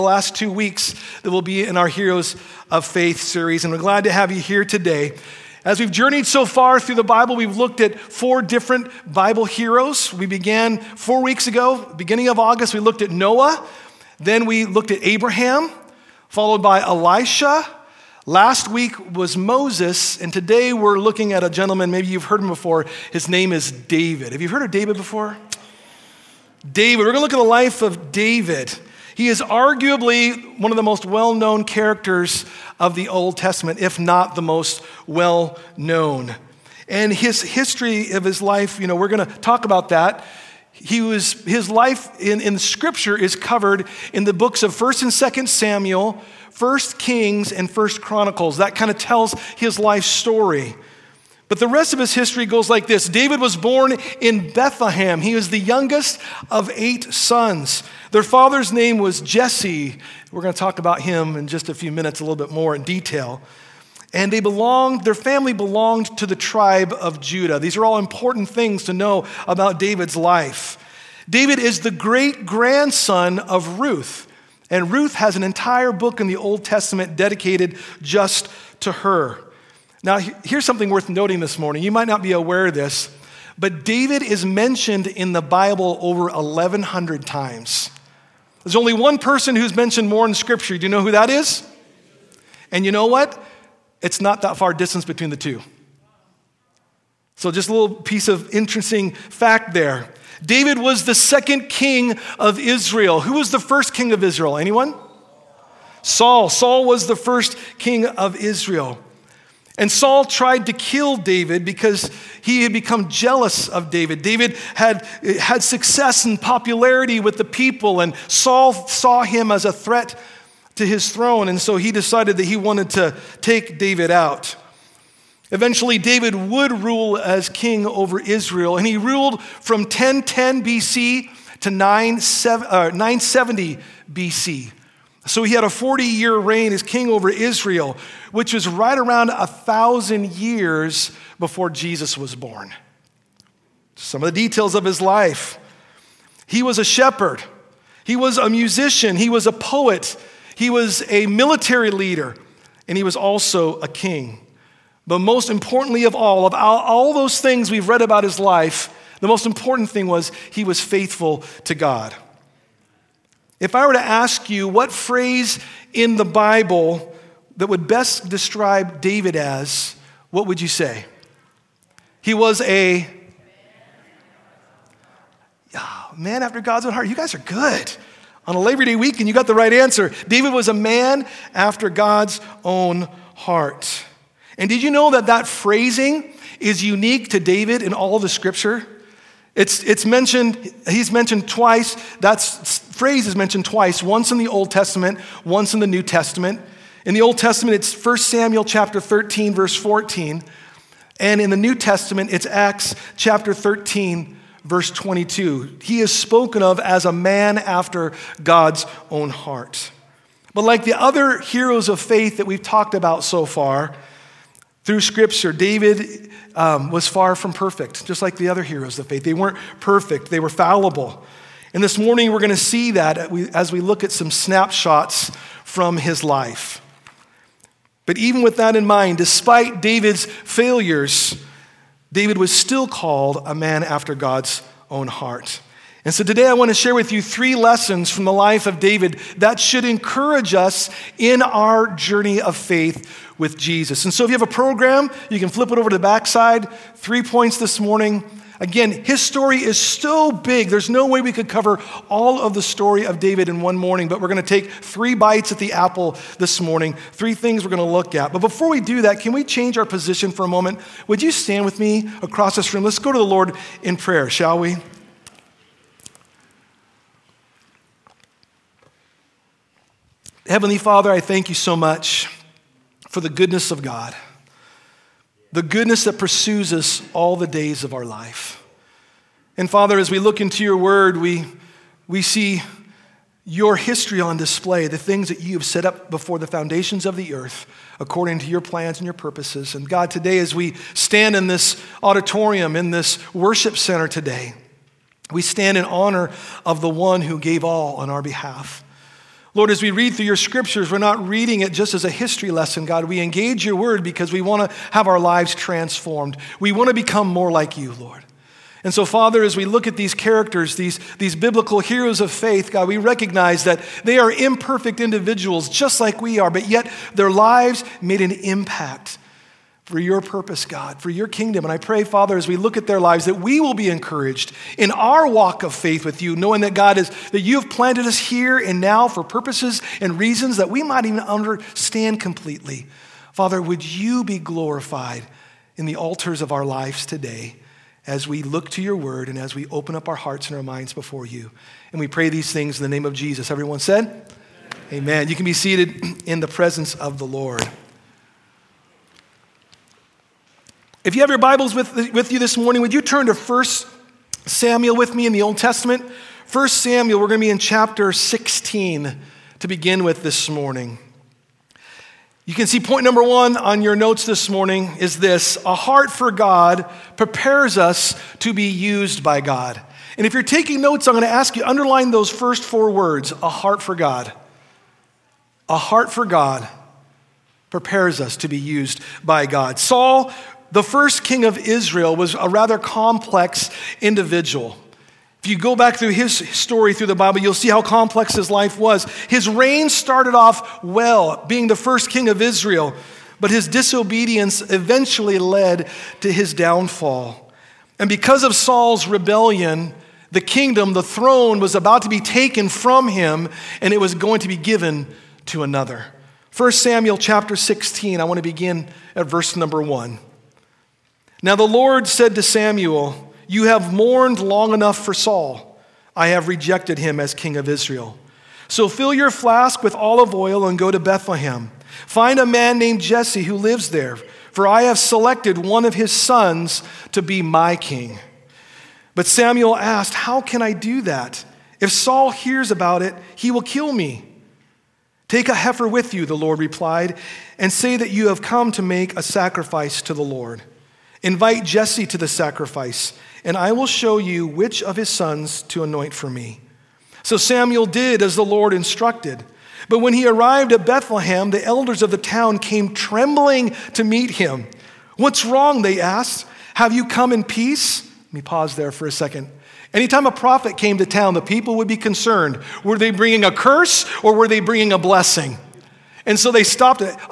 The last 2 weeks that will be in our Heroes of Faith series, and we're glad to have you here today. As we've journeyed so far through the Bible, we've looked at 4 different Bible heroes. We began 4 weeks ago, beginning of August, we looked at Noah. Then we looked at Abraham, followed by Elisha. Last week was Moses, and today we're looking at a gentleman, maybe you've heard him before. His name is David. Have you heard of David before? David. We're going to look at the life of David. He is arguably one of the most well-known characters of the Old Testament, if not the most well-known. And his history of his life, we're going to talk about that. His life in Scripture is covered in the books of 1st and 2nd Samuel, 1st Kings, and 1st Chronicles. That kind of tells his life story. But the rest of his history goes like this. David was born in Bethlehem. He was the youngest of 8 sons. Their father's name was Jesse. We're going to talk about him in just a few minutes, a little bit more in detail. And their family belonged to the tribe of Judah. These are all important things to know about David's life. David is the great-grandson of Ruth. And Ruth has an entire book in the Old Testament dedicated just to her. Now, here's something worth noting this morning. You might not be aware of this, but David is mentioned in the Bible over 1,100 times. There's only one person who's mentioned more in Scripture. Do you know who that is? And you know what? It's not that far distance between the two. So just a little piece of interesting fact there. David was the second king of Israel. Who was the first king of Israel? Anyone? Saul. Saul was the first king of Israel. And Saul tried to kill David because he had become jealous of David. David had success and popularity with the people, and Saul saw him as a threat to his throne, and so he decided that he wanted to take David out. Eventually, David would rule as king over Israel, and he ruled from 1010 BC to 970 BC. So he had a 40-year reign as king over Israel, which was right around 1,000 years before Jesus was born. Some of the details of his life. He was a shepherd. He was a musician. He was a poet. He was a military leader. And he was also a king. But most importantly of all those things we've read about his life, the most important thing was he was faithful to God. If I were to ask you what phrase in the Bible that would best describe David as, what would you say? He was a man after God's own heart. You guys are good. On a Labor Day weekend, you got the right answer. David was a man after God's own heart. And did you know that phrasing is unique to David in all of the Scripture? It's mentioned, he's mentioned twice. That phrase is mentioned twice, once in the Old Testament, once in the New Testament. In the Old Testament, it's 1 Samuel chapter 13, verse 14. And in the New Testament, it's Acts chapter 13, verse 22. He is spoken of as a man after God's own heart. But like the other heroes of faith that we've talked about so far, through Scripture, David was far from perfect, just like the other heroes of faith. They weren't perfect. They were fallible. And this morning, we're going to see that as we look at some snapshots from his life. But even with that in mind, despite David's failures, David was still called a man after God's own heart. And so today I want to share with you 3 lessons from the life of David that should encourage us in our journey of faith with Jesus. And so if you have a program, you can flip it over to the backside. 3 points this morning. Again, his story is so big, there's no way we could cover all of the story of David in one morning, but we're going to take 3 bites at the apple this morning, 3 things we're going to look at. But before we do that, can we change our position for a moment? Would you stand with me across this room? Let's go to the Lord in prayer, shall we? Heavenly Father, I thank you so much for the goodness of God, the goodness that pursues us all the days of our life. And Father, as we look into your word, we see your history on display, the things that you have set up before the foundations of the earth, according to your plans and your purposes. And God, today as we stand in this auditorium, in this worship center today, we stand in honor of the one who gave all on our behalf. Lord, as we read through your scriptures, we're not reading it just as a history lesson, God. We engage your word because we want to have our lives transformed. We want to become more like you, Lord. And so, Father, as we look at these characters, these biblical heroes of faith, God, we recognize that they are imperfect individuals just like we are, but yet their lives made an impact for your purpose, God, for your kingdom. And I pray, Father, as we look at their lives, that we will be encouraged in our walk of faith with you, knowing that, God, that you have planted us here and now for purposes and reasons that we might even understand completely. Father, would you be glorified in the altars of our lives today as we look to your word and as we open up our hearts and our minds before you. And we pray these things in the name of Jesus. Everyone said? Amen. You can be seated in the presence of the Lord. If you have your Bibles with you this morning, would you turn to 1 Samuel with me in the Old Testament? 1 Samuel, we're going to be in chapter 16 to begin with this morning. You can see point number 1 on your notes this morning is this: a heart for God prepares us to be used by God. And if you're taking notes, I'm going to ask you, underline those first 4 words: a heart for God. A heart for God prepares us to be used by God. Saul, the first king of Israel, was a rather complex individual. If you go back through his story through the Bible, you'll see how complex his life was. His reign started off well, being the first king of Israel, but his disobedience eventually led to his downfall. And because of Saul's rebellion, the kingdom, the throne, was about to be taken from him, and it was going to be given to another. 1 Samuel chapter 16, I want to begin at verse number 1. Now the Lord said to Samuel, "You have mourned long enough for Saul. I have rejected him as king of Israel. So fill your flask with olive oil and go to Bethlehem. Find a man named Jesse who lives there, for I have selected one of his sons to be my king." But Samuel asked, "How can I do that? If Saul hears about it, he will kill me." "Take a heifer with you," the Lord replied, "and say that you have come to make a sacrifice to the Lord. Invite Jesse to the sacrifice, and I will show you which of his sons to anoint for me." So Samuel did as the Lord instructed. But when he arrived at Bethlehem, the elders of the town came trembling to meet him. "What's wrong?" they asked. "Have you come in peace?" Let me pause there for a second. Anytime a prophet came to town, the people would be concerned. Were they bringing a curse or were they bringing a blessing? And so they stopped it.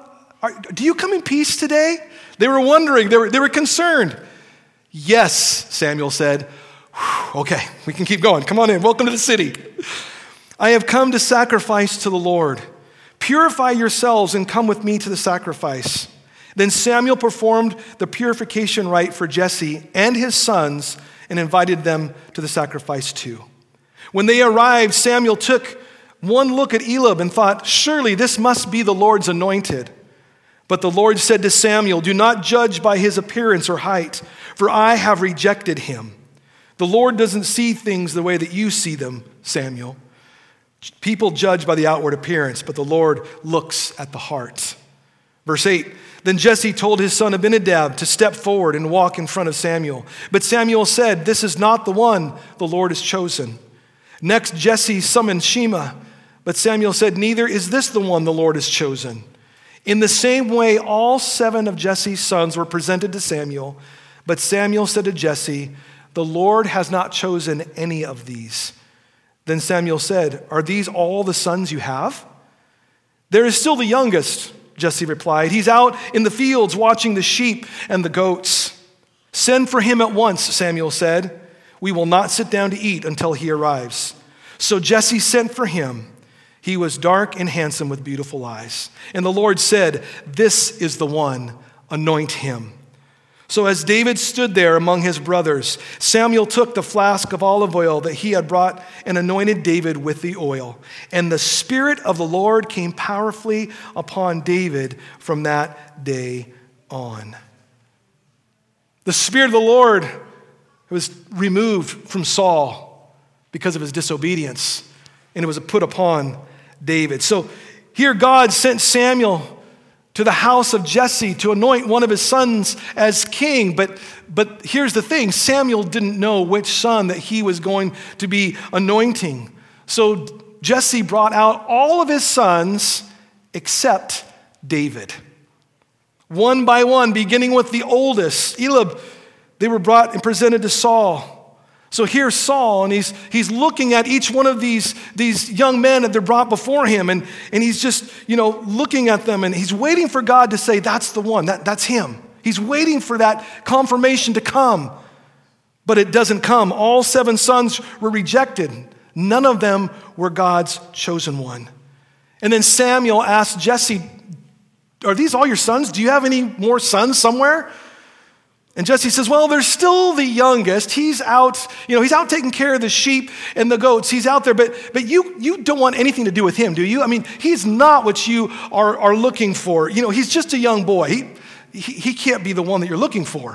Do you come in peace today? They were wondering. They were concerned. "Yes," Samuel said. "Okay, we can keep going. Come on in. Welcome to the city. I have come to sacrifice to the Lord. Purify yourselves and come with me to the sacrifice." Then Samuel performed the purification rite for Jesse and his sons and invited them to the sacrifice too. When they arrived, Samuel took one look at Eliab and thought, "Surely this must be the Lord's anointed." But the Lord said to Samuel, "Do not judge by his appearance or height, for I have rejected him. The Lord doesn't see things the way that you see them, Samuel. People judge by the outward appearance, but the Lord looks at the heart." Verse 8, then Jesse told his son Abinadab to step forward and walk in front of Samuel. But Samuel said, "This is not the one the Lord has chosen." Next, Jesse summoned Shema, but Samuel said, "Neither is this the one the Lord has chosen." In the same way, all 7 of Jesse's sons were presented to Samuel, but Samuel said to Jesse, "The Lord has not chosen any of these." Then Samuel said, "Are these all the sons you have?" "There is still the youngest," Jesse replied. "He's out in the fields watching the sheep and the goats." "Send for him at once," Samuel said. "We will not sit down to eat until he arrives." So Jesse sent for him. He was dark and handsome with beautiful eyes. And the Lord said, "This is the one, anoint him." So as David stood there among his brothers, Samuel took the flask of olive oil that he had brought and anointed David with the oil. And the Spirit of the Lord came powerfully upon David from that day on. The Spirit of the Lord was removed from Saul because of his disobedience, and it was put upon David. So here God sent Samuel to the house of Jesse to anoint one of his sons as king. But here's the thing, Samuel didn't know which son that he was going to be anointing. So Jesse brought out all of his sons except David. One by one, beginning with the oldest, Eliab, they were brought and presented to Saul. So here's Saul, and he's looking at each one of these young men that they're brought before him, and he's just, looking at them, and he's waiting for God to say, that's the one, that's him. He's waiting for that confirmation to come, but it doesn't come. All 7 sons were rejected. None of them were God's chosen one. And then Samuel asked Jesse, are these all your sons? Do you have any more sons somewhere? And Jesse says, well, there's still the youngest. He's out, he's out taking care of the sheep and the goats. He's out there, but you don't want anything to do with him, do you? I mean, he's not what you are looking for. He's just a young boy. He can't be the one that you're looking for.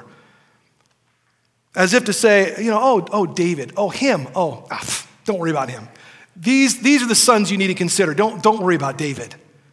As if to say, oh, David, oh, him, don't worry about him. These are the sons you need to consider. Don't worry about David.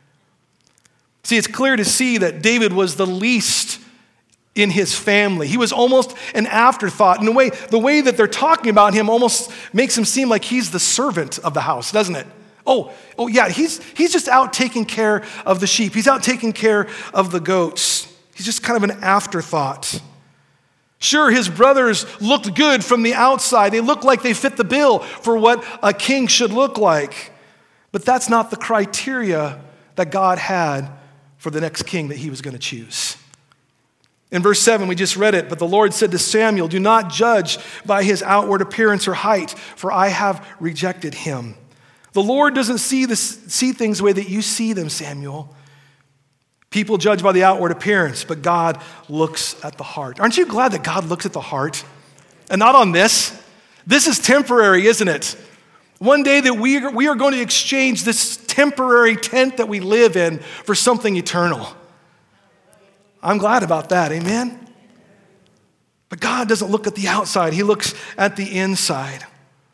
See, it's clear to see that David was the least in his family. He was almost an afterthought. In a way, the way that they're talking about him almost makes him seem like he's the servant of the house, doesn't it? Oh yeah, he's just out taking care of the sheep. He's out taking care of the goats. He's just kind of an afterthought. Sure, his brothers looked good from the outside. They looked like they fit the bill for what a king should look like. But that's not the criteria that God had for the next king that he was going to choose. In verse 7, we just read it, but the Lord said to Samuel, do not judge by his outward appearance or height, for I have rejected him. The Lord doesn't see things the way that you see them, Samuel. People judge by the outward appearance, but God looks at the heart. Aren't you glad that God looks at the heart and not on this? This is temporary, isn't it? One day that we are going to exchange this temporary tent that we live in for something eternal. I'm glad about that, amen? But God doesn't look at the outside, he looks at the inside.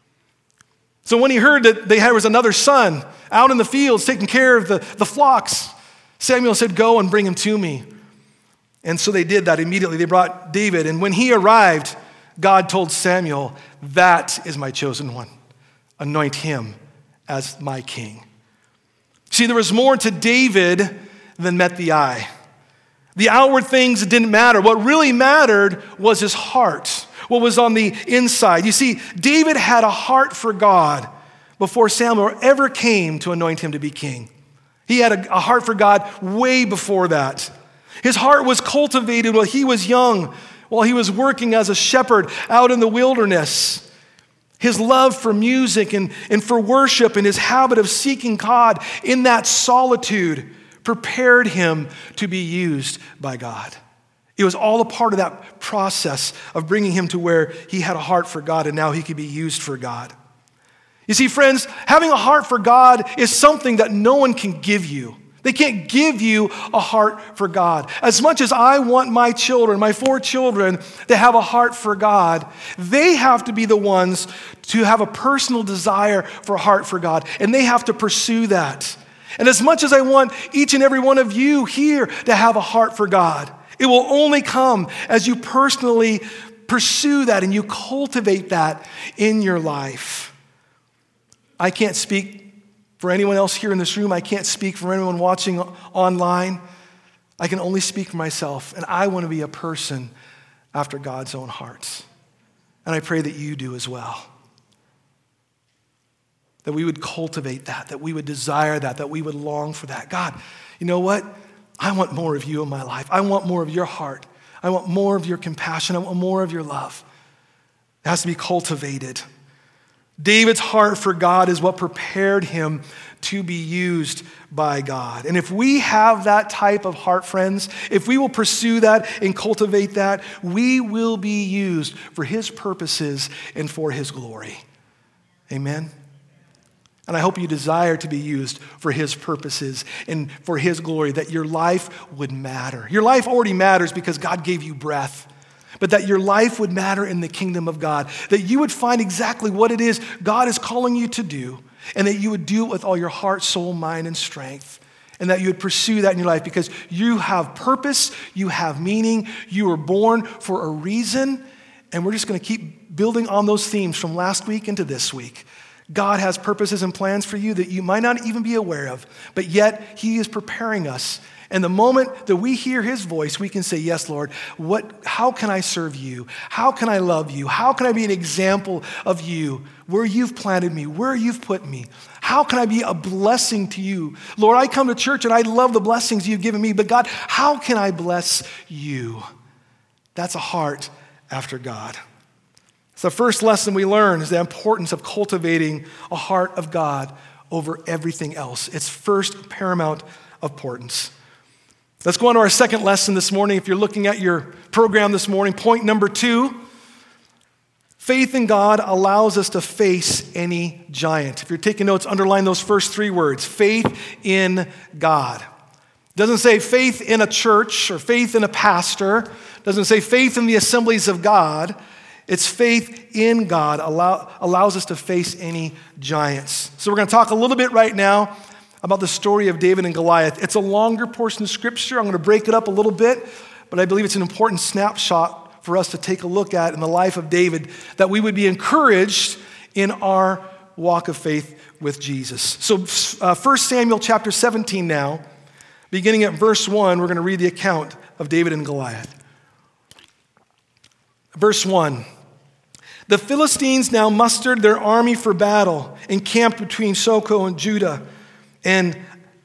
So when he heard that there was another son out in the fields taking care of the flocks, Samuel said, go and bring him to me. And so they did that immediately. They brought David, and when he arrived, God told Samuel, that is my chosen one. Anoint him as my king. See, there was more to David than met the eye. The outward things didn't matter. What really mattered was his heart, what was on the inside. You see, David had a heart for God before Samuel ever came to anoint him to be king. He had a heart for God way before that. His heart was cultivated while he was young, while he was working as a shepherd out in the wilderness. His love for music and for worship and his habit of seeking God in that solitude prepared him to be used by God. It was all a part of that process of bringing him to where he had a heart for God and now he could be used for God. You see, friends, having a heart for God is something that no one can give you. They can't give you a heart for God. As much as I want my children, my 4 children, to have a heart for God, they have to be the ones to have a personal desire for a heart for God, and they have to pursue that. And as much as I want each and every one of you here to have a heart for God, it will only come as you personally pursue that and you cultivate that in your life. I can't speak for anyone else here in this room. I can't speak for anyone watching online. I can only speak for myself, and I want to be a person after God's own heart. And I pray that you do as well. That we would cultivate that we would desire that we would long for that. God, you know what? I want more of you in my life. I want more of your heart. I want more of your compassion. I want more of your love. It has to be cultivated. David's heart for God is what prepared him to be used by God. And if we have that type of heart, friends, if we will pursue that and cultivate that, we will be used for his purposes and for his glory. Amen? And I hope you desire to be used for his purposes and for his glory, that your life would matter. Your life already matters because God gave you breath, but that your life would matter in the kingdom of God, that you would find exactly what it is God is calling you to do, and that you would do it with all your heart, soul, mind, and strength, and that you would pursue that in your life because you have purpose, you have meaning, you were born for a reason, and we're just going to keep building on those themes from last week into this week. God has purposes and plans for you that you might not even be aware of, but yet he is preparing us. And the moment that we hear his voice, we can say, yes, Lord, how can I serve you? How can I love you? How can I be an example of you, where you've planted me, where you've put me? How can I be a blessing to you? Lord, I come to church and I love the blessings you've given me, but God, how can I bless you? That's a heart after God. So the first lesson we learn is the importance of cultivating a heart of God over everything else. It's first paramount importance. Let's go on to our second lesson this morning. If you're looking at your program this morning, point number 2, faith in God allows us to face any giant. If you're taking notes, underline those first 3 words, faith in God. It doesn't say faith in a church or faith in a pastor. It doesn't say faith in the assemblies of God. It's faith in God allows us to face any giants. So we're going to talk a little bit right now about the story of David and Goliath. It's a longer portion of Scripture. I'm going to break it up a little bit, but I believe it's an important snapshot for us to take a look at in the life of David, that we would be encouraged in our walk of faith with Jesus. So 1 Samuel chapter 17 now, beginning at verse 1, we're going to read the account of David and Goliath. Verse 1. The Philistines now mustered their army for battle, encamped between Soko and Judah, and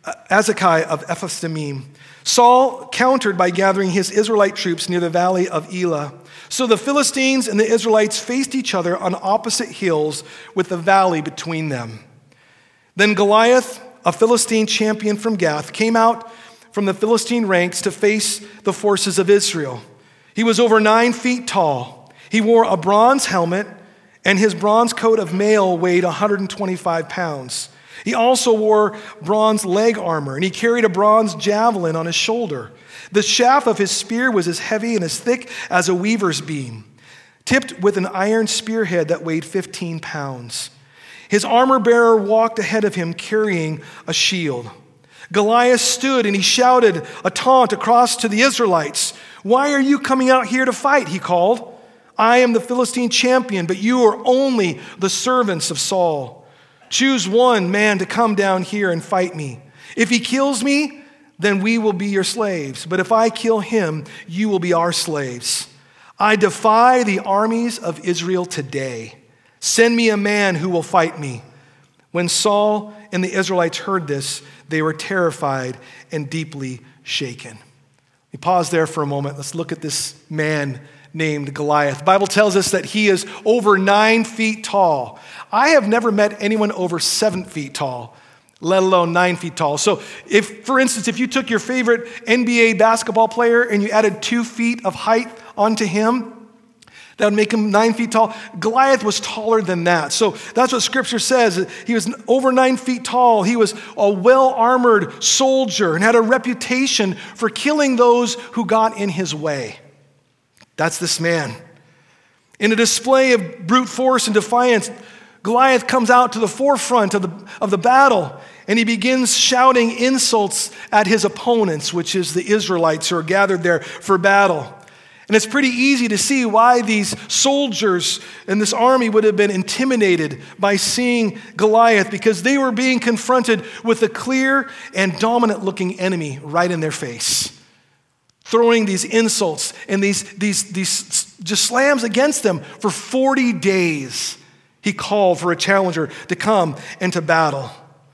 Azekah of Ephes-dammim. Saul countered by gathering his Israelite troops near the valley of Elah. So the Philistines and the Israelites faced each other on opposite hills with the valley between them. Then Goliath, a Philistine champion from Gath, came out from the Philistine ranks to face the forces of Israel. He was over 9 feet tall. He wore a bronze helmet, and his bronze coat of mail weighed 125 pounds. He also wore bronze leg armor, and he carried a bronze javelin on his shoulder. The shaft of his spear was as heavy and as thick as a weaver's beam, tipped with an iron spearhead that weighed 15 pounds. His armor bearer walked ahead of him carrying a shield. Goliath stood and he shouted a taunt across to the Israelites. "Why are you coming out here to fight?" he called. "I am the Philistine champion, but you are only the servants of Saul. Choose one man to come down here and fight me. If he kills me, then we will be your slaves. But if I kill him, you will be our slaves. I defy the armies of Israel today. Send me a man who will fight me." When Saul and the Israelites heard this, they were terrified and deeply shaken. We pause there for a moment. Let's look at this man named Goliath. The Bible tells us that he is over 9 feet tall. I have never met anyone over 7 feet tall, let alone 9 feet tall. So for instance, if you took your favorite NBA basketball player and you added 2 feet of height onto him, that would make him 9 feet tall. Goliath was taller than that. So that's what Scripture says. He was over 9 feet tall. He was a well-armored soldier and had a reputation for killing those who got in his way. That's this man. In a display of brute force and defiance, Goliath comes out to the forefront of the battle, and he begins shouting insults at his opponents, which is the Israelites who are gathered there for battle. And it's pretty easy to see why these soldiers in this army would have been intimidated by seeing Goliath, because they were being confronted with a clear and dominant-looking enemy right in their face, throwing these insults and these just slams against them. For 40 days, he called for a challenger to come into battle.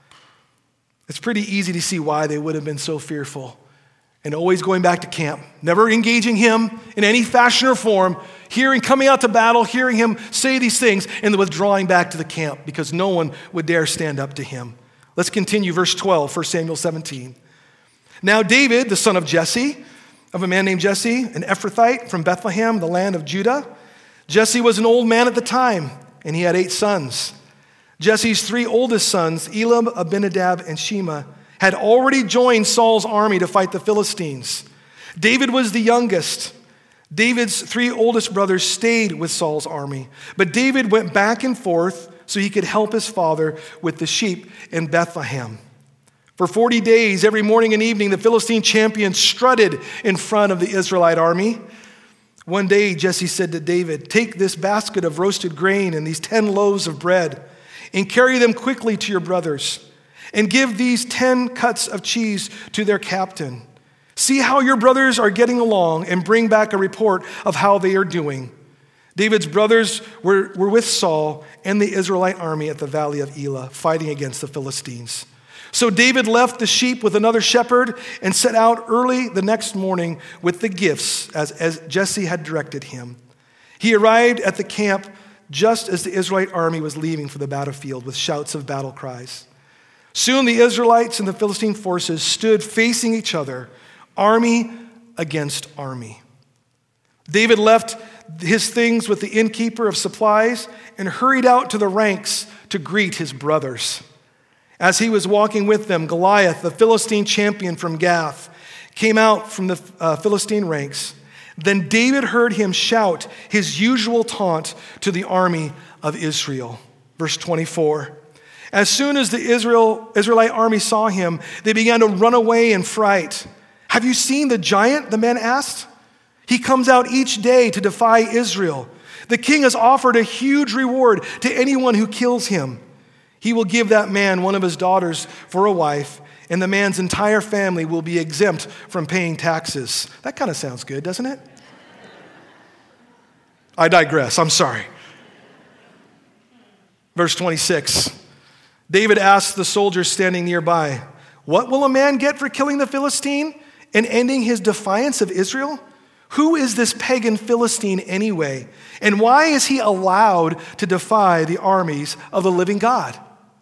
It's pretty easy to see why they would have been so fearful and always going back to camp, never engaging him in any fashion or form, coming out to battle, hearing him say these things, and then withdrawing back to the camp because no one would dare stand up to him. Let's continue, verse 12, 1 Samuel 17. Now David, the son of Jesse, of a man named Jesse, an Ephrathite from Bethlehem, the land of Judah. Jesse was an old man at the time, and he had 8 sons. Jesse's 3 oldest sons, Elam, Abinadab, and Shema, had already joined Saul's army to fight the Philistines. David was the youngest. David's 3 oldest brothers stayed with Saul's army, but David went back and forth so he could help his father with the sheep in Bethlehem. For 40 days, every morning and evening, the Philistine champion strutted in front of the Israelite army. One day, Jesse said to David, "Take this basket of roasted grain and these 10 loaves of bread. and carry them quickly to your brothers. And give these 10 cuts of cheese to their captain. See how your brothers are getting along and bring back a report of how they are doing." David's brothers were with Saul and the Israelite army at the valley of Elah, fighting against the Philistines. So David left the sheep with another shepherd and set out early the next morning with the gifts as Jesse had directed him. He arrived at the camp just as the Israelite army was leaving for the battlefield with shouts of battle cries. Soon the Israelites and the Philistine forces stood facing each other, army against army. David left his things with the innkeeper of supplies and hurried out to the ranks to greet his brothers. As he was walking with them, Goliath, the Philistine champion from Gath, came out from the Philistine ranks. Then David heard him shout his usual taunt to the army of Israel. Verse 24. As soon as the Israelite army saw him, they began to run away in fright. "Have you seen the giant?" the men asked. "He comes out each day to defy Israel. The king has offered a huge reward to anyone who kills him. He will give that man one of his daughters for a wife, and the man's entire family will be exempt from paying taxes." That kind of sounds good, doesn't it? I digress. I'm sorry. Verse 26. David asked the soldiers standing nearby, "What will a man get for killing the Philistine and ending his defiance of Israel? Who is this pagan Philistine anyway? And why is he allowed to defy the armies of the living God?"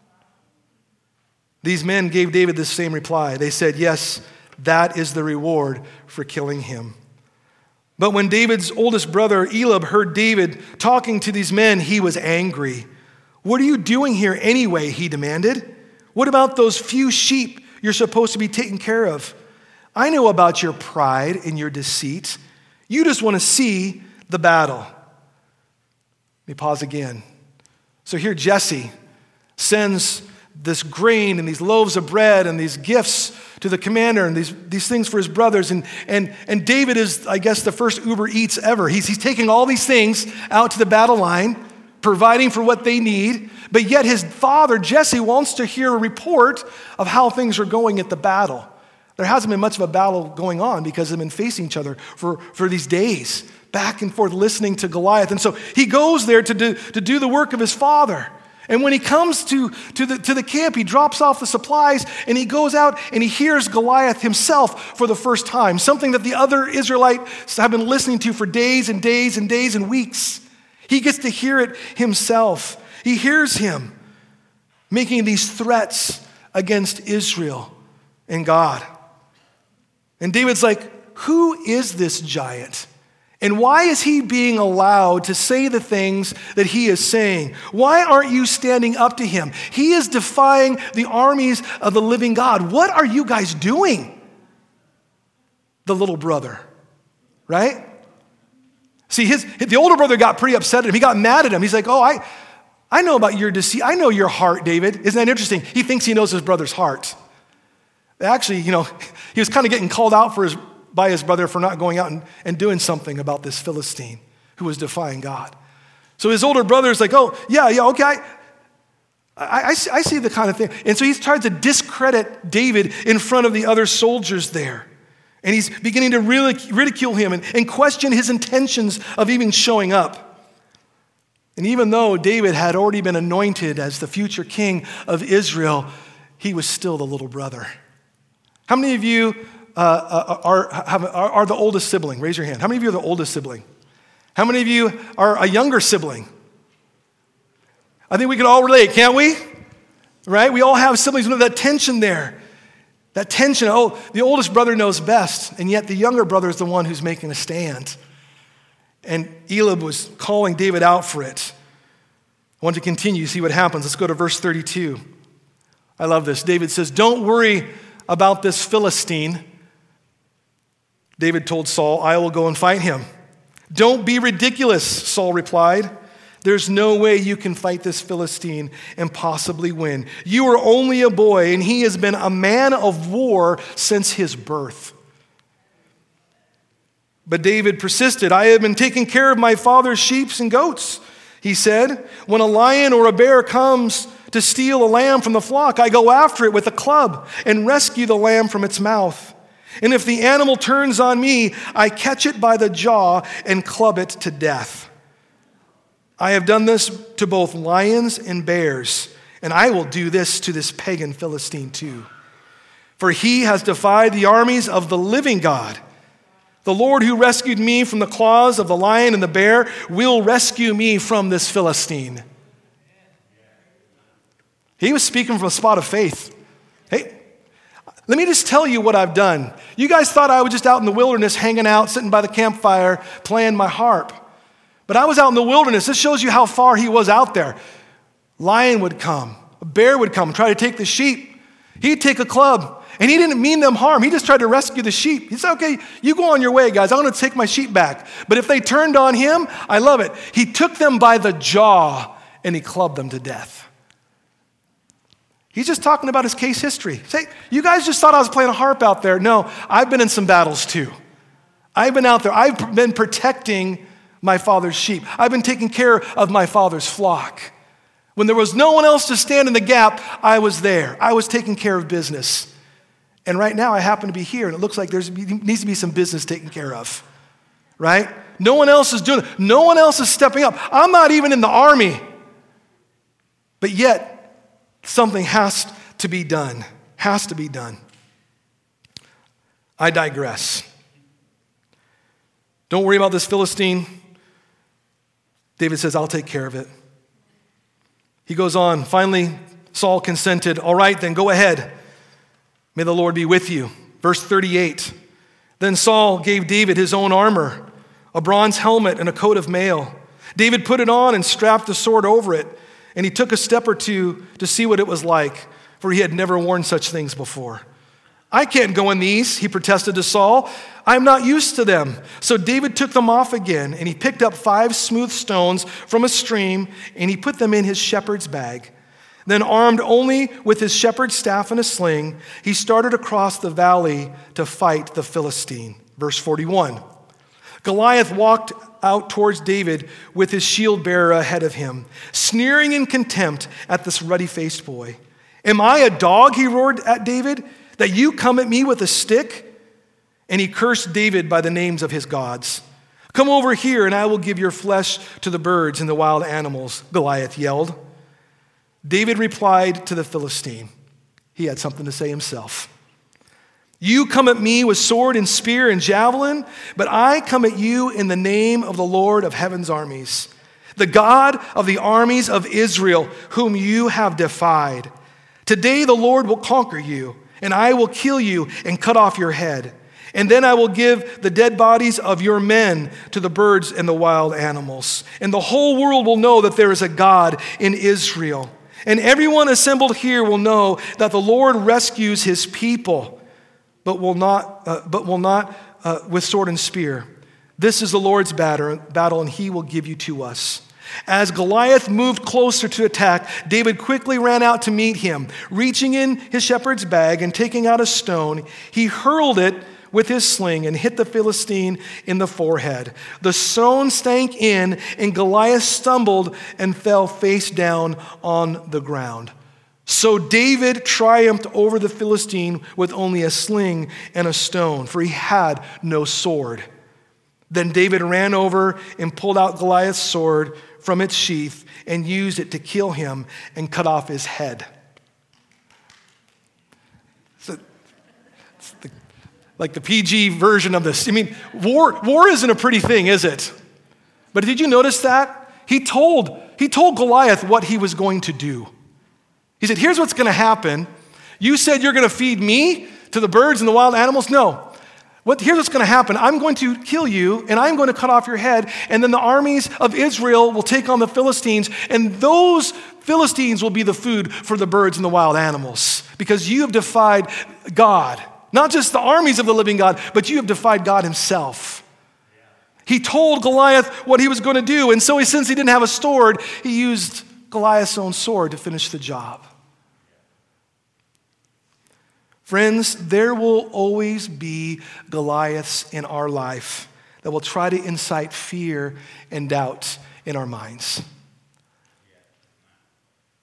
These men gave David the same reply. They said, "Yes, that is the reward for killing him." But when David's oldest brother, Eliab, heard David talking to these men, he was angry. "What are you doing here anyway?" he demanded. "What about those few sheep you're supposed to be taking care of? I know about your pride and your deceit. You just want to see the battle." Let me pause again. So here Jesse sends this grain and these loaves of bread and these gifts to the commander and these things for his brothers. And David is, I guess, the first Uber Eats ever. He's taking all these things out to the battle line, providing for what they need, but yet his father, Jesse, wants to hear a report of how things are going at the battle. There hasn't been much of a battle going on because they've been facing each other for these days, back and forth, listening to Goliath. And so he goes there to do the work of his father. And when he comes to the camp, he drops off the supplies and he goes out and he hears Goliath himself for the first time, something that the other Israelites have been listening to for days and days and days and weeks. He gets to hear it himself. He hears him making these threats against Israel and God. And David's like, "Who is this giant? And why is he being allowed to say the things that he is saying? Why aren't you standing up to him? He is defying the armies of the living God. What are you guys doing?" The little brother, right? See, the older brother got pretty upset at him. He got mad at him. He's like, "Oh, I know about your deceit. I know your heart, David." Isn't that interesting? He thinks he knows his brother's heart. Actually, he was kind of getting called out by his brother for not going out and doing something about this Philistine who was defying God. So his older brother is like, "Oh, yeah, okay. I see the kind of thing." And so he's trying to discredit David in front of the other soldiers there. And he's beginning to ridicule him and question his intentions of even showing up. And even though David had already been anointed as the future king of Israel, he was still the little brother. How many of you are the oldest sibling? Raise your hand. How many of you are the oldest sibling? How many of you are a younger sibling? I think we can all relate, can't we? Right? We all have siblings with that tension there. That tension, oh, the oldest brother knows best, and yet the younger brother is the one who's making a stand. And Eliab was calling David out for it. I want to continue, see what happens. Let's go to verse 32. I love this. David says, "Don't worry about this Philistine." David told Saul, "I will go and fight him." "Don't be ridiculous," Saul replied. "There's no way you can fight this Philistine and possibly win. You are only a boy, and he has been a man of war since his birth." But David persisted. "I have been taking care of my father's sheep and goats. He said, when a lion or a bear comes to steal a lamb from the flock, I go after it with a club and rescue the lamb from its mouth. And if the animal turns on me, I catch it by the jaw and club it to death. I have done this to both lions and bears, and I will do this to this pagan Philistine too. For he has defied the armies of the living God. The Lord who rescued me from the claws of the lion and the bear will rescue me from this Philistine. He was speaking from a spot of faith. Hey, let me just tell you what I've done. You guys thought I was just out in the wilderness hanging out, sitting by the campfire, playing my harp. But I was out in the wilderness. This shows you how far he was out there. Lion would come. A bear would come, try to take the sheep. He'd take a club, and he didn't mean them harm. He just tried to rescue the sheep. He said, okay, you go on your way, guys. I'm going to take my sheep back. But if they turned on him, I love it. He took them by the jaw, and he clubbed them to death. He's just talking about his case history. Say, you guys just thought I was playing a harp out there. No, I've been in some battles too. I've been out there. I've been protecting my father's sheep. I've been taking care of my father's flock. When there was no one else to stand in the gap, I was there. I was taking care of business. And right now I happen to be here, and it looks like there needs to be some business taken care of, right? No one else is doing it. No one else is stepping up. I'm not even in the army. But yet, something has to be done. Has to be done. I digress. Don't worry about this Philistine. David says, I'll take care of it. He goes on. Finally, Saul consented. All right, then go ahead. May the Lord be with you. Verse 38. Then Saul gave David his own armor, a bronze helmet and a coat of mail. David put it on and strapped the sword over it. And he took a step or two to see what it was like, for he had never worn such things before. I can't go in these, he protested to Saul. I'm not used to them. So David took them off again, and he picked up 5 smooth stones from a stream, and he put them in his shepherd's bag. Then, armed only with his shepherd's staff and a sling, he started across the valley to fight the Philistine. Verse 41. Goliath walked out towards David with his shield bearer ahead of him, sneering in contempt at this ruddy-faced boy. Am I a dog, he roared at David, that you come at me with a stick? And he cursed David by the names of his gods. Come over here and I will give your flesh to the birds and the wild animals, Goliath yelled. David replied to the Philistine. He had something to say himself. You come at me with sword and spear and javelin, but I come at you in the name of the Lord of heaven's armies, the God of the armies of Israel, whom you have defied. Today the Lord will conquer you, and I will kill you and cut off your head. And then I will give the dead bodies of your men to the birds and the wild animals. And the whole world will know that there is a God in Israel. And everyone assembled here will know that the Lord rescues his people, but will not with sword and spear. This is the Lord's battle, and he will give you to us. As Goliath moved closer to attack, David quickly ran out to meet him. Reaching in his shepherd's bag and taking out a stone, he hurled it with his sling and hit the Philistine in the forehead. The stone sank in, and Goliath stumbled and fell face down on the ground. So David triumphed over the Philistine with only a sling and a stone, for he had no sword. Then David ran over and pulled out Goliath's sword from its sheath and used it to kill him and cut off his head. Like the PG version of this. I mean, war isn't a pretty thing, is it? But did you notice that? He told Goliath what he was going to do. He said, here's what's going to happen. You said you're going to feed me to the birds and the wild animals? No. Here's what's going to happen. I'm going to kill you, and I'm going to cut off your head, and then the armies of Israel will take on the Philistines, and those Philistines will be the food for the birds and the wild animals, because you have defied God. Not just the armies of the living God, but you have defied God himself. He told Goliath what he was going to do, and so since he didn't have a sword, he used Goliath's own sword to finish the job. Friends, there will always be Goliaths in our life that will try to incite fear and doubt in our minds.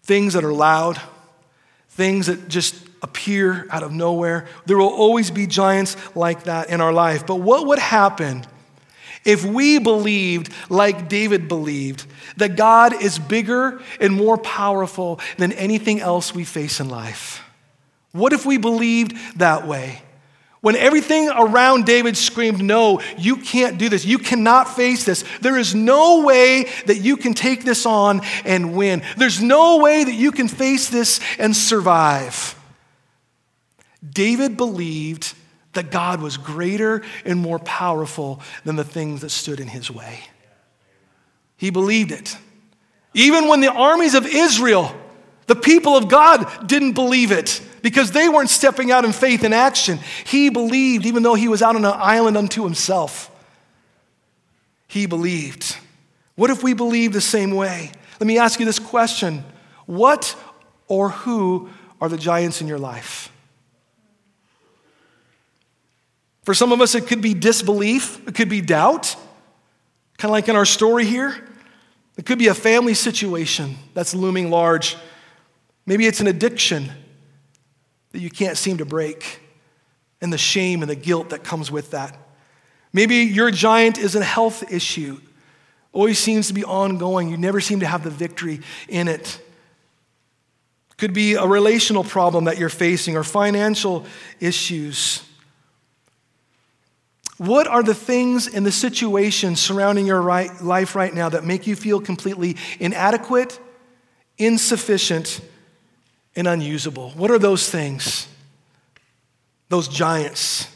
things that are loud, things that just appear out of nowhere. There will always be giants like that in our life. But what would happen if we believed, like David believed, that God is bigger and more powerful than anything else we face in life? What if we believed that way? When everything around David screamed, no, you can't do this. You cannot face this. There is no way that you can take this on and win. There's no way that you can face this and survive. David believed that God was greater and more powerful than the things that stood in his way. He believed it. Even when the armies of Israel, the people of God, didn't believe it because they weren't stepping out in faith and action. He believed, even though he was out on an island unto himself. He believed. What if we believe the same way? Let me ask you this question. What or who are the giants in your life? For some of us, it could be disbelief. It could be doubt, kind of like in our story here. It could be a family situation that's looming large. Maybe it's an addiction that you can't seem to break, and the shame and the guilt that comes with that. Maybe your giant is a health issue. Always seems to be ongoing. You never seem to have the victory in it. Could be a relational problem that you're facing or financial issues. What are the things and the situations surrounding your life right now that make you feel completely inadequate, insufficient, and unusable? What are those things? Those giants.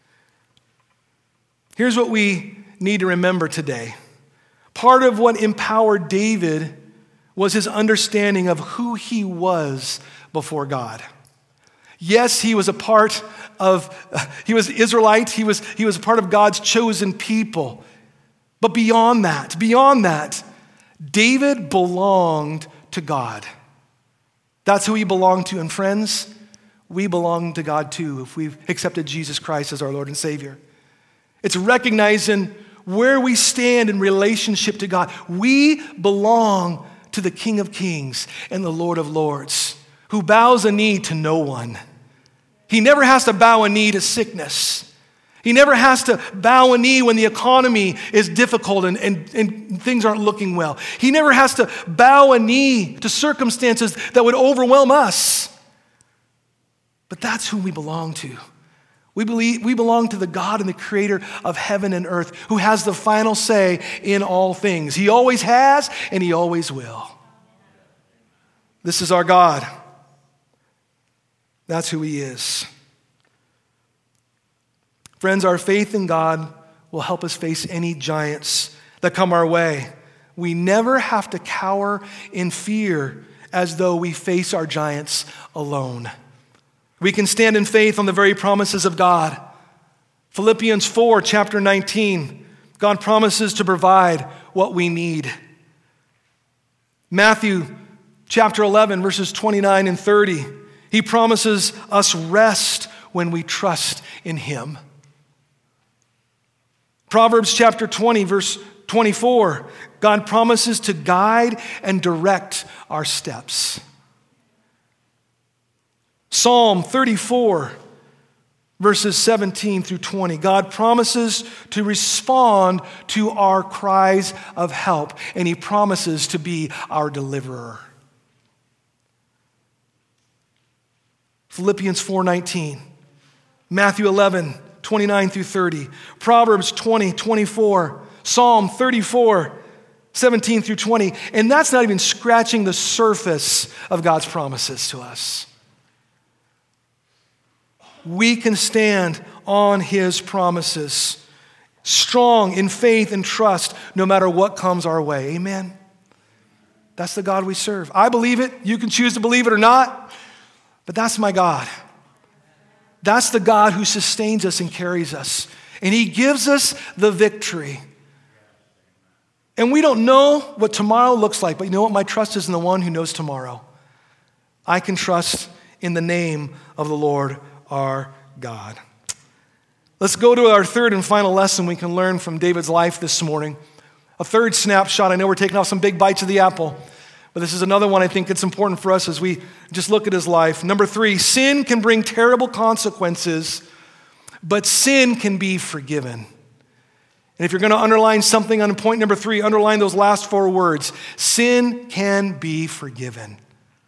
Here's what we need to remember today. Part of what empowered David was his understanding of who he was before God. Yes, he was he was Israelite, he was a part of God's chosen people. But beyond that, David belonged to God. That's who he belonged to. And friends, we belong to God too if we've accepted Jesus Christ as our Lord and Savior. It's recognizing where we stand in relationship to God. We belong to the King of Kings and the Lord of Lords, who bows a knee to no one. He never has to bow a knee to sickness. He never has to bow a knee when the economy is difficult and things aren't looking well. He never has to bow a knee to circumstances that would overwhelm us. But that's who we belong to. We belong to the God and the creator of heaven and earth, who has the final say in all things. He always has and he always will. This is our God. That's who he is. Friends, our faith in God will help us face any giants that come our way. We never have to cower in fear as though we face our giants alone. We can stand in faith on the very promises of God. Philippians 4, chapter 19, God promises to provide what we need. Matthew chapter 11, verses 29 and 30, he promises us rest when we trust in him. Proverbs chapter 20, verse 24, God promises to guide and direct our steps. Psalm 34, verses 17 through 20, God promises to respond to our cries of help, and he promises to be our deliverer. Philippians 4:19, Matthew 11, 29 through 30, Proverbs 20, 24, Psalm 34, 17 through 20, and that's not even scratching the surface of God's promises to us. We can stand on his promises, strong in faith and trust, no matter what comes our way. Amen? That's the God we serve. I believe it. You can choose to believe it or not. But that's my God. That's the God who sustains us and carries us. And he gives us the victory. And we don't know what tomorrow looks like, but you know what? My trust is in the one who knows tomorrow. I can trust in the name of the Lord our God. Let's go to our third and final lesson we can learn from David's life this morning. A third snapshot. I know we're taking off some big bites of the apple. But this is another one I think it's important for us as we just look at his life. Number 3, sin can bring terrible consequences, but sin can be forgiven. And if you're going to underline something on point number 3, underline those last 4 words. Sin can be forgiven.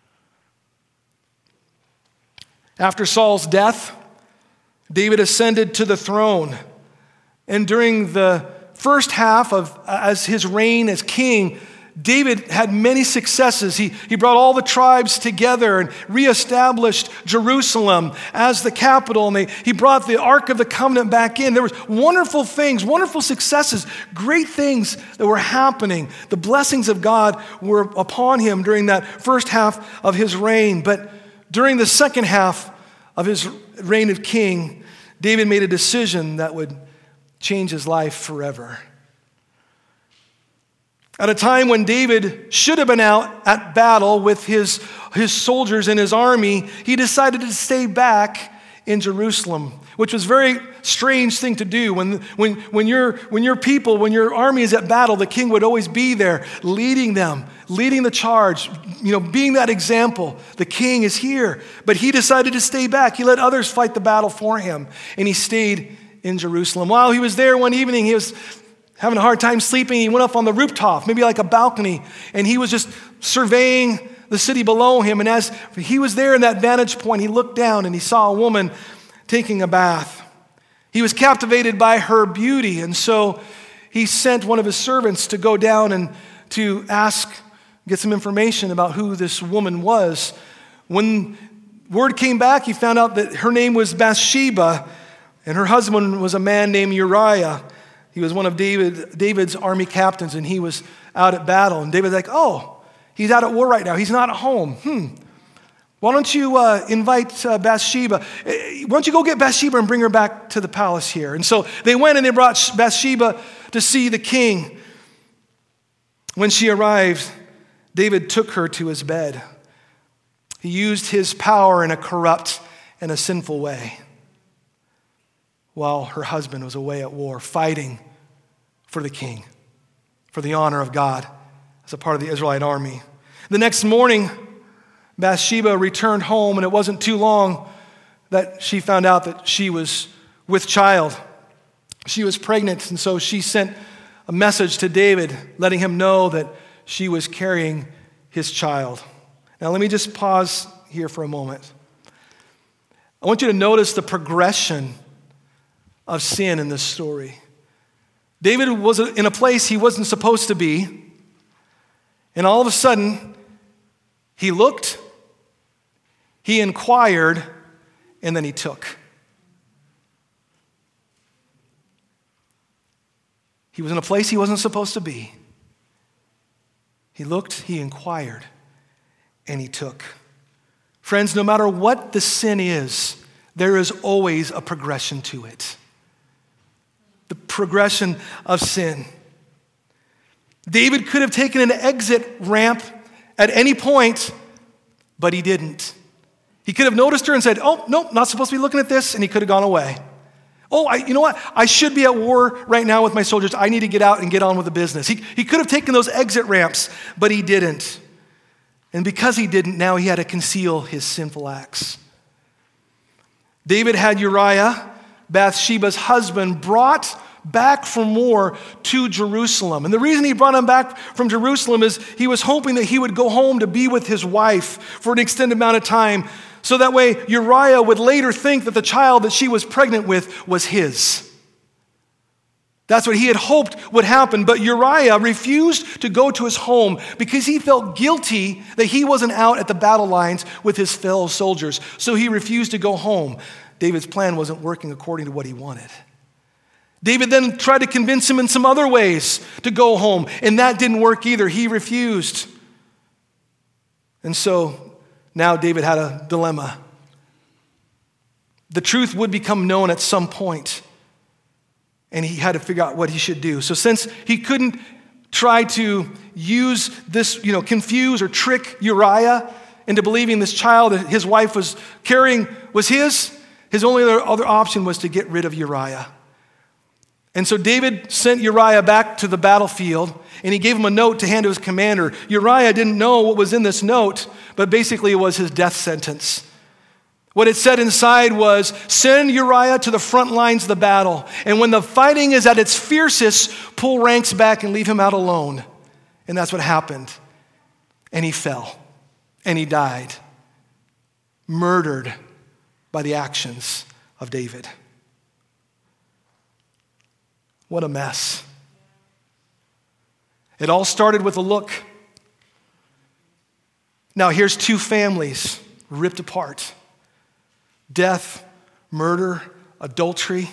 After Saul's death, David ascended to the throne. And during the first half of as his reign as king, David had many successes. He brought all the tribes together and reestablished Jerusalem as the capital. And he brought the Ark of the Covenant back in. There was wonderful things, wonderful successes, great things that were happening. The blessings of God were upon him during that first half of his reign. But during the second half of his reign of king, David made a decision that would change his life forever. At a time when David should have been out at battle with his soldiers and his army, he decided to stay back in Jerusalem, which was a very strange thing to do. When your army is at battle, the king would always be there, leading them, leading the charge, being that example. The king is here, but he decided to stay back. He let others fight the battle for him, and he stayed in Jerusalem. While he was there one evening, he was having a hard time sleeping. He went up on the rooftop, maybe like a balcony, and he was just surveying the city below him. And as he was there in that vantage point, he looked down and he saw a woman taking a bath. He was captivated by her beauty, and so he sent one of his servants to go down and to get some information about who this woman was. When word came back, he found out that her name was Bathsheba, and her husband was a man named Uriah. He was one of David's army captains, and he was out at battle. And David's like, oh, he's out at war right now. He's not at home. Why don't you invite Bathsheba? Why don't you go get Bathsheba and bring her back to the palace here? And so they went and they brought Bathsheba to see the king. When she arrived, David took her to his bed. He used his power in a corrupt and a sinful way, while her husband was away at war, fighting for the king, for the honor of God as a part of the Israelite army. The next morning, Bathsheba returned home, and it wasn't too long that she found out that she was with child. She was pregnant, and so she sent a message to David, letting him know that she was carrying his child. Now, let me just pause here for a moment. I want you to notice the progression of sin in this story. David was in a place he wasn't supposed to be, and all of a sudden, he looked, he inquired, and then he took. He was in a place he wasn't supposed to be. He looked, he inquired, and he took. Friends, no matter what the sin is, there is always a progression to it. The progression of sin. David could have taken an exit ramp at any point, but he didn't. He could have noticed her and said, oh, no, not supposed to be looking at this, and he could have gone away. Oh, you know what? I should be at war right now with my soldiers. I need to get out and get on with the business. He could have taken those exit ramps, but he didn't. And because he didn't, now he had to conceal his sinful acts. David had Uriah, Bathsheba's husband, brought back from war to Jerusalem. And the reason he brought him back from Jerusalem is he was hoping that he would go home to be with his wife for an extended amount of time, so that way Uriah would later think that the child that she was pregnant with was his. That's what he had hoped would happen, but Uriah refused to go to his home because he felt guilty that he wasn't out at the battle lines with his fellow soldiers. So he refused to go home. David's plan wasn't working according to what he wanted. David then tried to convince him in some other ways to go home, and that didn't work either. He refused. And so now David had a dilemma. The truth would become known at some point, and he had to figure out what he should do. So since he couldn't try to use this, confuse or trick Uriah into believing this child that his wife was carrying was his only other option was to get rid of Uriah. And so David sent Uriah back to the battlefield, and he gave him a note to hand to his commander. Uriah didn't know what was in this note, but basically it was his death sentence. What it said inside was, send Uriah to the front lines of the battle, and when the fighting is at its fiercest, pull ranks back and leave him out alone. And that's what happened. And he fell, and he died, murdered by the actions of David. What a mess. It all started with a look. Now here's two families ripped apart. Death, murder, adultery.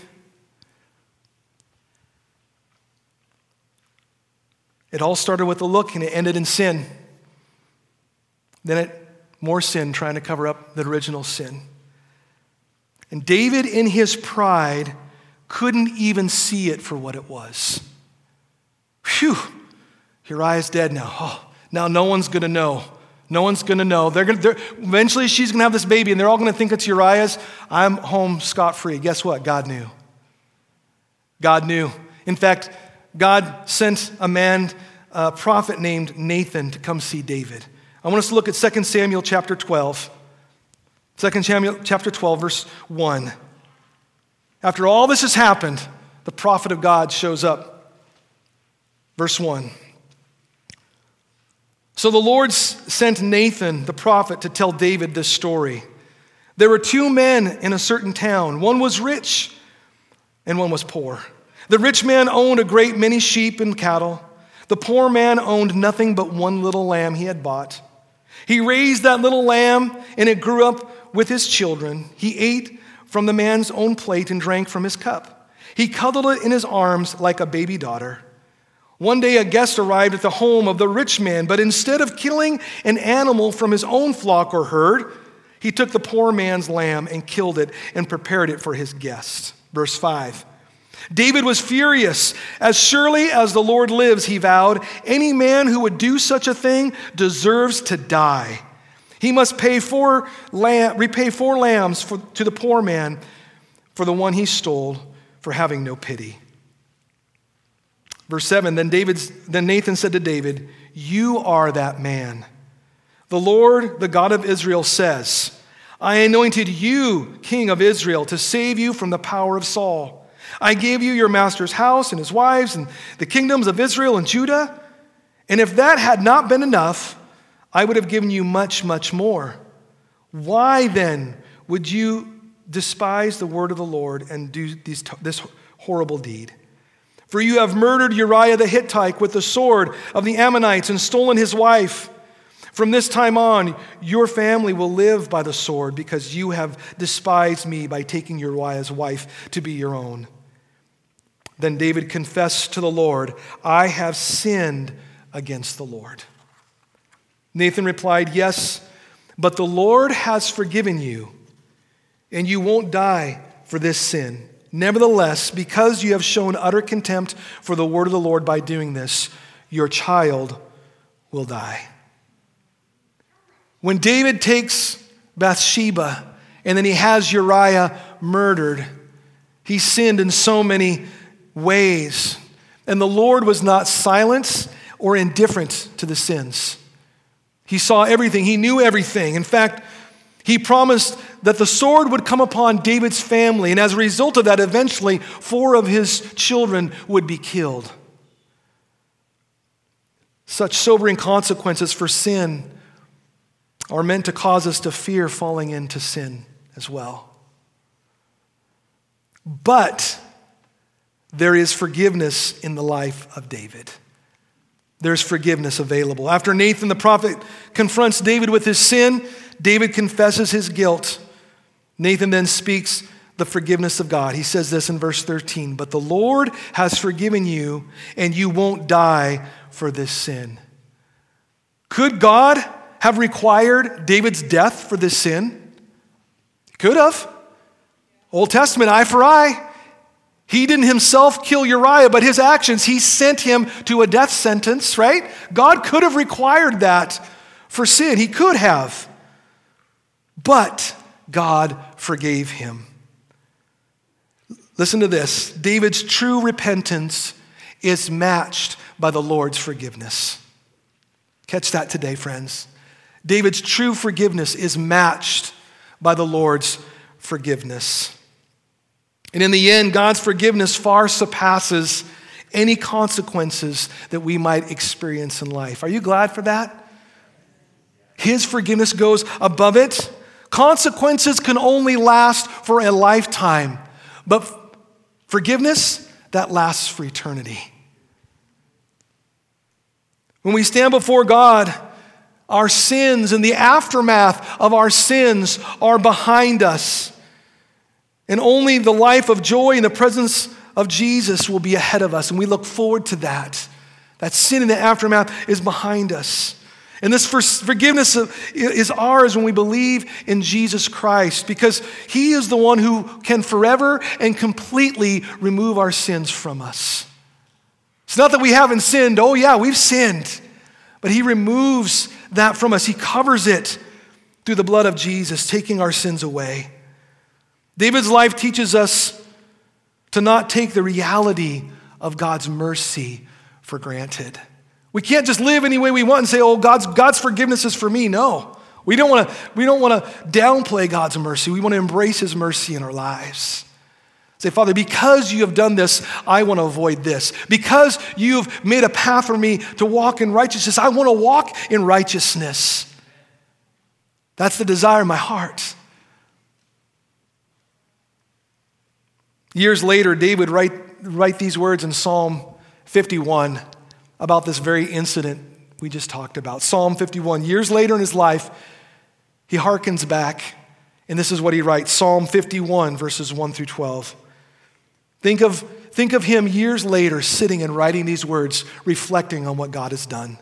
It all started with a look and it ended in sin. Then more sin trying to cover up the original sin. And David in his pride couldn't even see it for what it was. Phew, Uriah's dead now. Oh, now no one's going to know. No one's going to know. Eventually she's going to have this baby and they're all going to think it's Uriah's. I'm home scot-free. Guess what? God knew. God knew. In fact, God sent a prophet named Nathan to come see David. I want us to look at 2 Samuel chapter 12. 2 Samuel chapter 12, verse 1. After all this has happened, the prophet of God shows up. Verse 1. So the Lord sent Nathan, the prophet, to tell David this story. There were two men in a certain town. One was rich and one was poor. The rich man owned a great many sheep and cattle. The poor man owned nothing but one little lamb he had bought. He raised that little lamb and it grew up with his children. He ate from the man's own plate and drank from his cup. He cuddled it in his arms like a baby daughter. One day a guest arrived at the home of the rich man, but instead of killing an animal from his own flock or herd, he took the poor man's lamb and killed it and prepared it for his guest. Verse 5. David was furious. As surely as the Lord lives, he vowed, any man who would do such a thing deserves to die. He must repay 4 lambs to the poor man for the one he stole, for having no pity. Verse 7, then Nathan said to David, you are that man. The Lord, the God of Israel, says, I anointed you, king of Israel, to save you from the power of Saul. I gave you your master's house and his wives and the kingdoms of Israel and Judah. And if that had not been enough, I would have given you much, much more. Why then would you despise the word of the Lord and do this horrible deed? For you have murdered Uriah the Hittite with the sword of the Ammonites and stolen his wife. From this time on, your family will live by the sword because you have despised me by taking Uriah's wife to be your own. Then David confessed to the Lord, I have sinned against the Lord. Nathan replied, yes, but the Lord has forgiven you, and you won't die for this sin. Nevertheless, because you have shown utter contempt for the word of the Lord by doing this, your child will die. When David takes Bathsheba and then he has Uriah murdered, he sinned in so many ways. And the Lord was not silent or indifferent to the sins. He saw everything. He knew everything. In fact, he promised that the sword would come upon David's family, and as a result of that, eventually 4 of his children would be killed. Such sobering consequences for sin are meant to cause us to fear falling into sin as well. But there is forgiveness in the life of David. There's forgiveness available. After Nathan the prophet confronts David with his sin, David confesses his guilt. Nathan then speaks the forgiveness of God. He says this in verse 13, but the Lord has forgiven you, and you won't die for this sin. Could God have required David's death for this sin? He could have. Old Testament, eye for eye. He didn't himself kill Uriah, but his actions, he sent him to a death sentence, right? God could have required that for sin. He could have. But God forgave him. Listen to this. David's true repentance is matched by the Lord's forgiveness. Catch that today, friends. David's true forgiveness is matched by the Lord's forgiveness. And in the end, God's forgiveness far surpasses any consequences that we might experience in life. Are you glad for that? His forgiveness goes above it. Consequences can only last for a lifetime, but forgiveness, that lasts for eternity. When we stand before God, our sins and the aftermath of our sins are behind us. And only the life of joy in the presence of Jesus will be ahead of us. And we look forward to that. That sin in the aftermath is behind us. And this forgiveness is ours when we believe in Jesus Christ, because he is the one who can forever and completely remove our sins from us. It's not that we haven't sinned. Oh yeah, we've sinned. But he removes that from us. He covers it through the blood of Jesus, taking our sins away. David's life teaches us to not take the reality of God's mercy for granted. We can't just live any way we want and say, oh, God's forgiveness is for me. No, we don't want to downplay God's mercy. We want to embrace his mercy in our lives. Say, Father, because you have done this, I want to avoid this. Because you've made a path for me to walk in righteousness, I want to walk in righteousness. That's the desire of my heart. Years later, David write these words in Psalm 51 about this very incident we just talked about. Psalm 51. Years later in his life, he hearkens back, and this is what he writes. Psalm 51, verses 1 through 12. Think of him years later sitting and writing these words, reflecting on what God has done.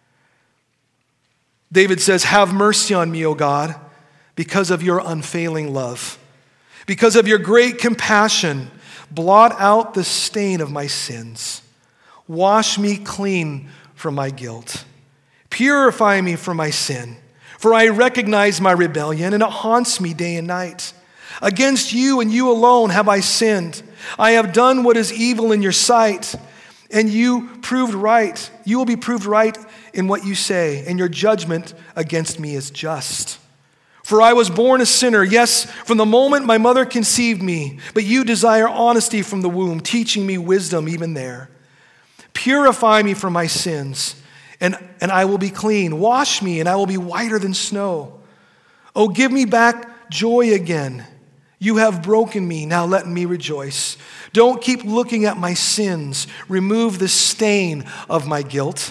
David says, "Have mercy on me, O God, because of your unfailing love. Because of your great compassion, blot out the stain of my sins. Wash me clean from my guilt. Purify me from my sin. For I recognize my rebellion, and it haunts me day and night. Against you and you alone have I sinned. I have done what is evil in your sight, and you proved right. You will be proved right in what you say, and your judgment against me is just. For I was born a sinner, yes, from the moment my mother conceived me, but you desire honesty from the womb, teaching me wisdom even there. Purify me from my sins, and I will be clean. Wash me, and I will be whiter than snow. Oh, give me back joy again. You have broken me, now let me rejoice. Don't keep looking at my sins. Remove the stain of my guilt."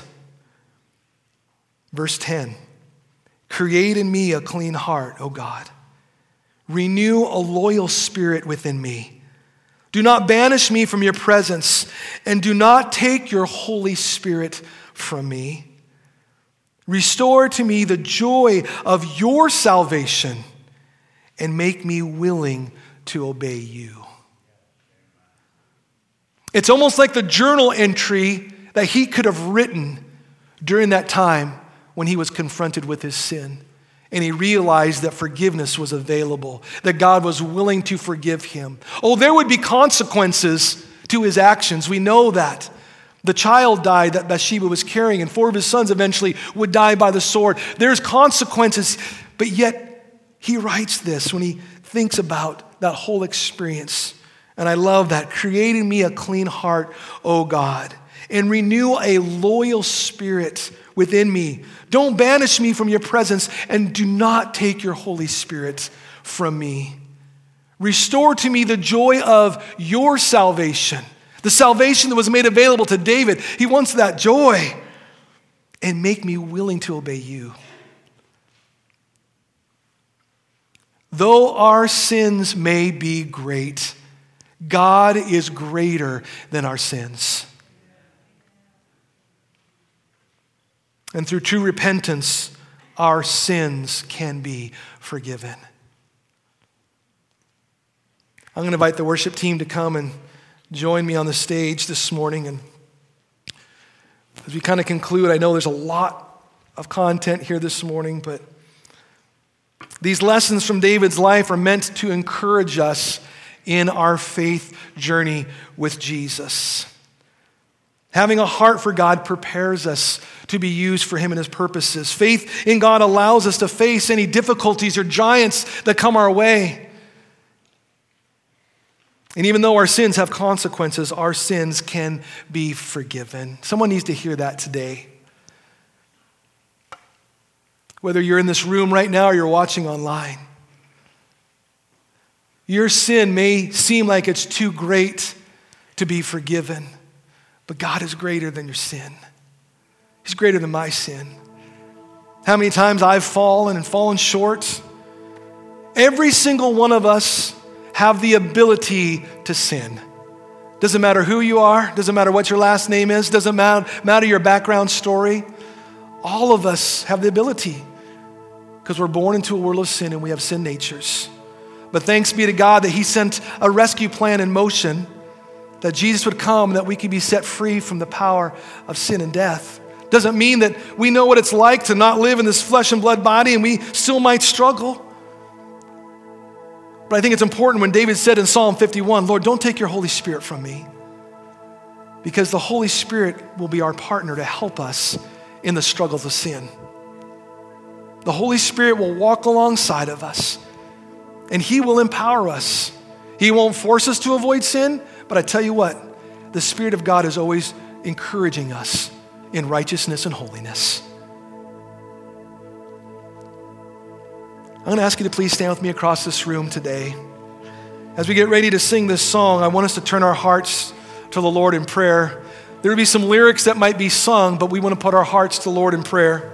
Verse 10. "Create in me a clean heart, O God. Renew a loyal spirit within me. Do not banish me from your presence, and do not take your Holy Spirit from me. Restore to me the joy of your salvation, and make me willing to obey you." It's almost like the journal entry that he could have written during that time when he was confronted with his sin. And he realized that forgiveness was available, that God was willing to forgive him. Oh, there would be consequences to his actions. We know that. The child died that Bathsheba was carrying, and 4 of his sons eventually would die by the sword. There's consequences, but yet he writes this when he thinks about that whole experience. And I love that. "Creating me a clean heart, O God, and renew a loyal spirit within me. Don't banish me from your presence, and do not take your Holy Spirit from me. Restore to me the joy of your salvation," the salvation that was made available to David. He wants that joy. "And make me willing to obey you." Though our sins may be great, God is greater than our sins. And through true repentance, our sins can be forgiven. I'm going to invite the worship team to come and join me on the stage this morning. And as we kind of conclude, I know there's a lot of content here this morning, but these lessons from David's life are meant to encourage us in our faith journey with Jesus. Having a heart for God prepares us to be used for Him and His purposes. Faith in God allows us to face any difficulties or giants that come our way. And even though our sins have consequences, our sins can be forgiven. Someone needs to hear that today. Whether you're in this room right now or you're watching online, your sin may seem like it's too great to be forgiven, but God is greater than your sin. He's greater than my sin. How many times I've fallen and fallen short. Every single one of us have the ability to sin. Doesn't matter who you are, doesn't matter what your last name is, doesn't matter your background story. All of us have the ability because we're born into a world of sin and we have sin natures. But thanks be to God that He sent a rescue plan in motion, that Jesus would come, that we could be set free from the power of sin and death. Doesn't mean that we know what it's like to not live in this flesh and blood body, and we still might struggle. But I think it's important when David said in Psalm 51, Lord, don't take your Holy Spirit from me, because the Holy Spirit will be our partner to help us in the struggles of sin. The Holy Spirit will walk alongside of us, and He will empower us. He won't force us to avoid sin, but I tell you what, the Spirit of God is always encouraging us in righteousness and holiness. I'm going to ask you to please stand with me across this room today. As we get ready to sing this song, I want us to turn our hearts to the Lord in prayer. There will be some lyrics that might be sung, but we want to put our hearts to the Lord in prayer.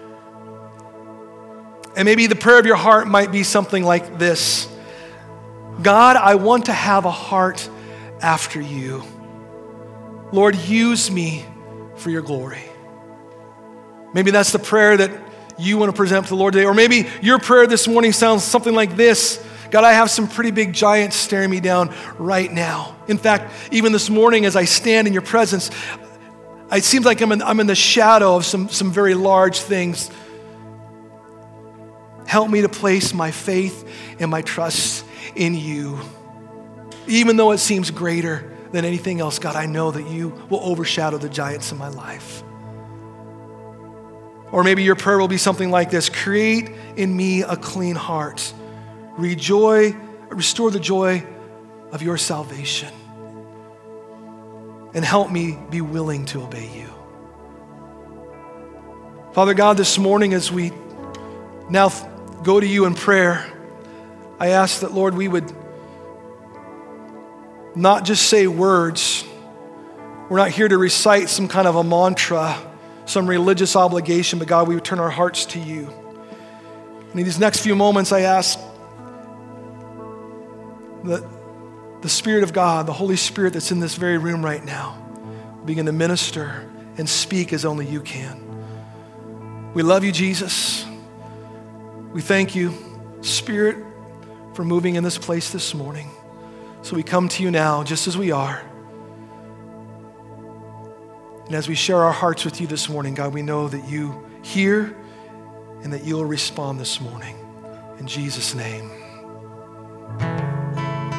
And maybe the prayer of your heart might be something like this: God, I want to have a heart after you. Lord, use me for your glory. Maybe that's the prayer that you want to present to the Lord today. Or maybe your prayer this morning sounds something like this: God, I have some pretty big giants staring me down right now. In fact, even this morning as I stand in your presence, it seems like I'm in the shadow of some very large things. Help me to place my faith and my trust in you. Even though it seems greater than anything else, God, I know that you will overshadow the giants in my life. Or maybe your prayer will be something like this: create in me a clean heart. Restore the joy of your salvation. And help me be willing to obey you. Father God, this morning as we now go to you in prayer, I ask that, Lord, we would not just say words. We're not here to recite some kind of a mantra, some religious obligation, but God, we would turn our hearts to you. And in these next few moments, I ask that the Spirit of God, the Holy Spirit that's in this very room right now, begin to minister and speak as only you can. We love you, Jesus. We thank you, Spirit, for moving in this place this morning. So we come to you now just as we are. And as we share our hearts with you this morning, God, we know that you hear and that you'll respond this morning. In Jesus' name.